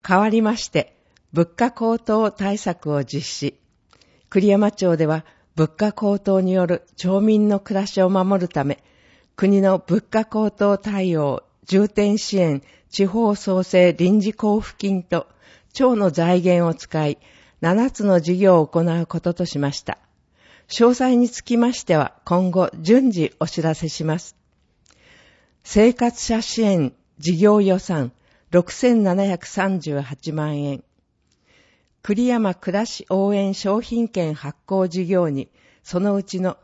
代わりまして、物価高騰対策を実施。栗山町では物価高騰による町民の暮らしを守るため、国の物価高騰対応重点支援地方創生臨時交付金と町の財源を使い、7つの事業を行うこととしました。詳細につきましては今後順次お知らせします。生活者支援事業予算6738万円。栗山暮らし応援商品券発行事業にそのうちの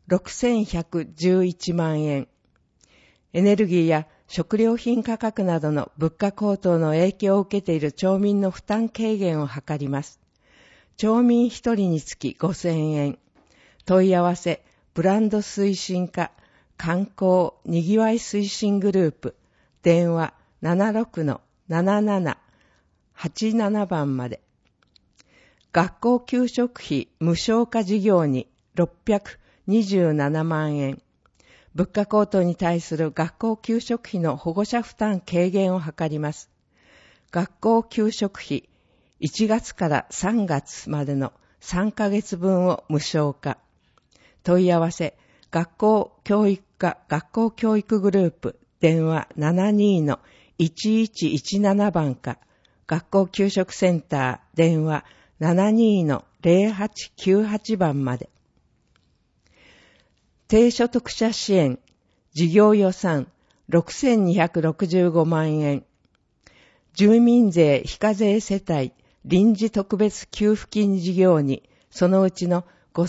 6111万円。エネルギーや食料品価格などの物価高騰の影響を受けている町民の負担軽減を図ります。町民1人につき5000円。問い合わせ、ブランド推進課、観光にぎわい推進グループ、電話 76-77-87 番まで。学校給食費無償化事業に627万円。物価高騰に対する学校給食費の保護者負担軽減を図ります。学校給食費1月から3月までの3ヶ月分を無償化。問い合わせ、学校教育課学校教育グループ、電話 72-1117 番か、学校給食センター、電話 72-0898 番まで。低所得者支援事業予算6265万円。住民税非課税世帯臨時特別給付金事業にそのうちの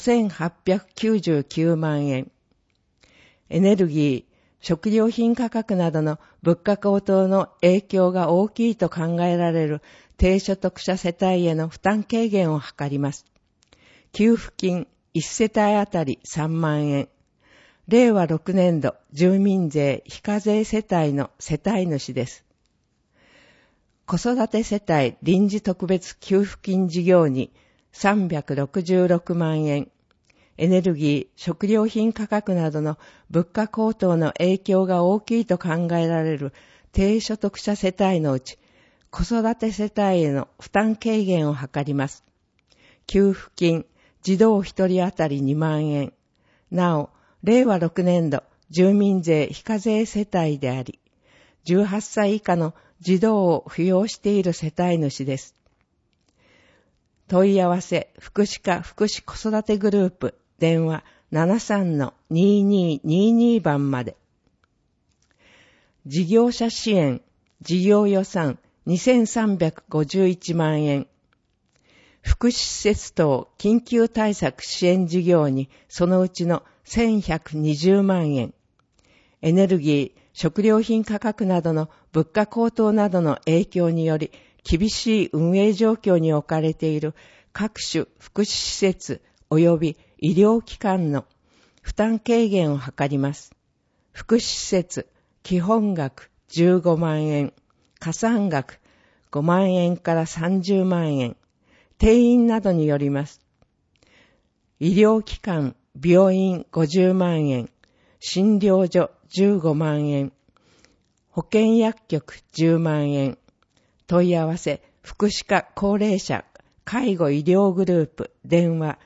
5899万円。エネルギー、食料品価格などの物価高騰の影響が大きいと考えられる低所得者世帯への負担軽減を図ります。給付金1世帯あたり3万円。令和6年度住民税非課税世帯の世帯主です。子育て世帯臨時特別給付金事業に366万円。エネルギー、食料品価格などの物価高騰の影響が大きいと考えられる低所得者世帯のうち、子育て世帯への負担軽減を図ります。給付金、児童1人当たり2万円。なお、令和6年度住民税非課税世帯であり、18歳以下の児童を扶養している世帯主です。問い合わせ、福祉課福祉子育てグループ、電話 73-2222 番まで。事業者支援、事業予算2351万円。福祉施設等緊急対策支援事業にそのうちの1120万円。エネルギー、食料品価格などの物価高騰などの影響により厳しい運営状況に置かれている各種福祉施設及び医療機関の負担軽減を図ります。福祉施設、基本額15万円、加算額5万円から30万円、定員などによります。医療機関、病院50万円、診療所15万円、保健薬局10万円、問い合わせ、福祉課高齢者介護医療グループ、電話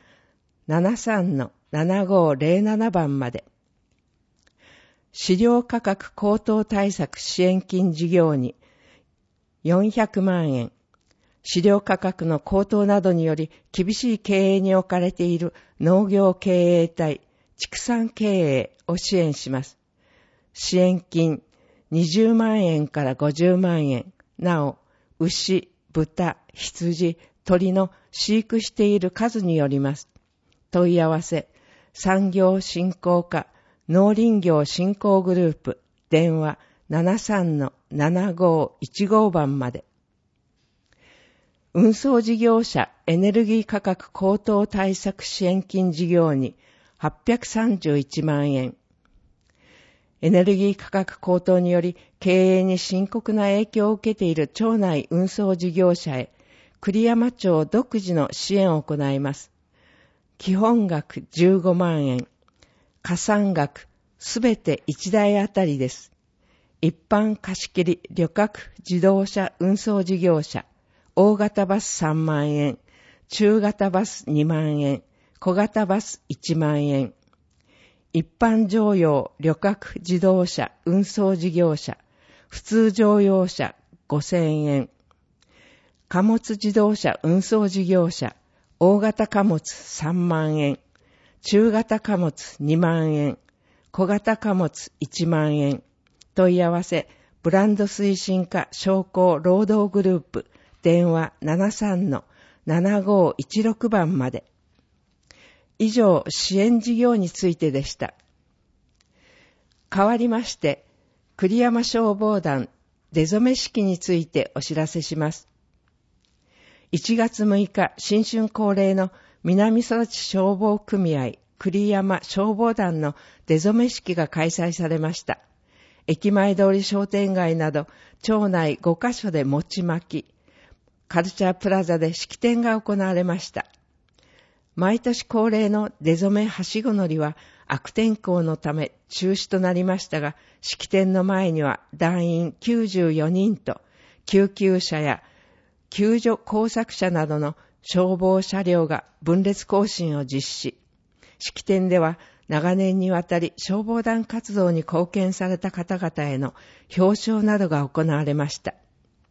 73-7507 番まで。飼料価格高騰対策支援金事業に400万円。飼料価格の高騰などにより厳しい経営に置かれている農業経営体、畜産経営を支援します。支援金20万円から50万円。なお、牛、豚、羊、鳥の飼育している数によります。問い合わせ、産業振興課農林業振興グループ、電話 73-7515 番まで。運送事業者エネルギー価格高騰対策支援金事業に831万円。エネルギー価格高騰により経営に深刻な影響を受けている町内運送事業者へ栗山町独自の支援を行います。基本額15万円。加算額すべて1台あたりです。一般貸切旅客自動車運送事業者、 大型バス3万円、中型バス2万円、小型バス1万円。一般乗用、旅客自動車、運送事業者、普通乗用車5000円。貨物自動車運送事業者、大型貨物3万円、中型貨物2万円、小型貨物1万円。問い合わせ、ブランド推進課商工労働グループ、電話 73-7516 番まで。以上、支援事業についてでした。代わりまして、栗山消防団出初め式についてお知らせします。1月6日、新春恒例の南空知消防組合栗山消防団の出初め式が開催されました。駅前通り商店街など町内5カ所で餅巻き、カルチャープラザで式典が行われました。毎年恒例の出初めはしご乗りは悪天候のため中止となりましたが、式典の前には団員94人と救急車や救助工作車などの消防車両が分列行進を実施。式典では長年にわたり消防団活動に貢献された方々への表彰などが行われました。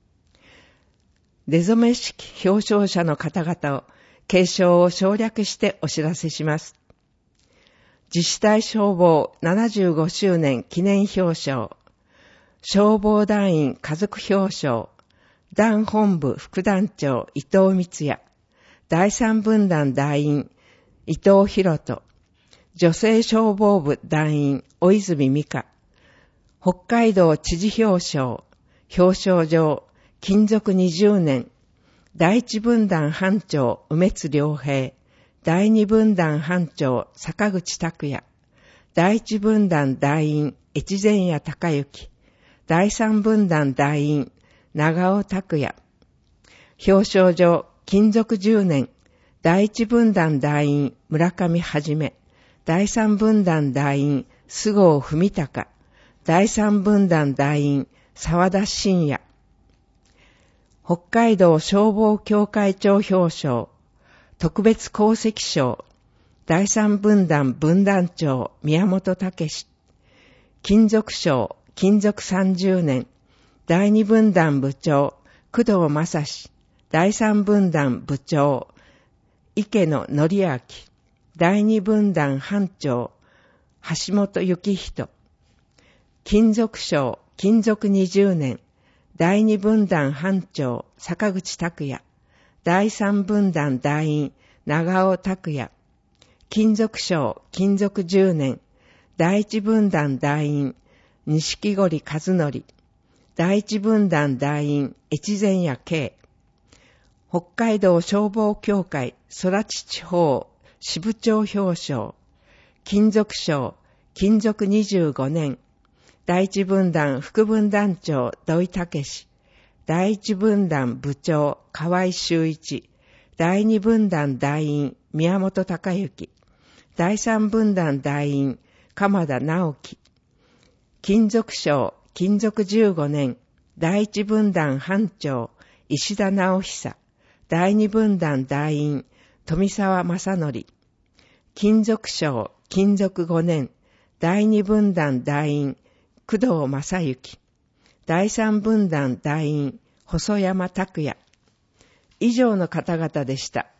出初め式表彰者の方々を継承を省略してお知らせします。自治体消防75周年記念表彰、消防団員家族表彰、団本部副団長伊藤光也、第三分団団員伊藤博人、女性消防部団員大泉美香、北海道知事表彰、表彰状、勤続20年、第一分団班長梅津良平、第二分団班長坂口拓也、第一分団団員越前谷隆之、第三分団団員長尾拓也、表彰状、勤続10年、第一分団団員村上はじめ、第三分団団員菅生文隆、第三分団団員沢田信也、北海道消防協会長表彰、特別功績賞、第三分団分団長宮本武史、勤続賞、勤続30年、第二分団部長工藤正史、第三分団部長池野則明、第二分団班長橋本幸人、勤続賞、勤続20年、第二分団班長坂口拓也、第三分団団員長尾拓也、勤続賞、勤続10年、第一分団団員錦堀和則、第一分団団員越前谷慶、北海道消防協会空知地方支部長表彰、勤続賞、勤続25年、第一分団副分団長土井武史、第一分団部長河合修一、第二分団団員宮本隆之、第三分団団員鎌田直樹、勤続賞、勤続15年、第一分団班長石田直久、第二分団団員富澤正則、勤続賞、勤続5年、第二分団団員工藤正幸、第三分団団員細山拓也。以上の方々でした。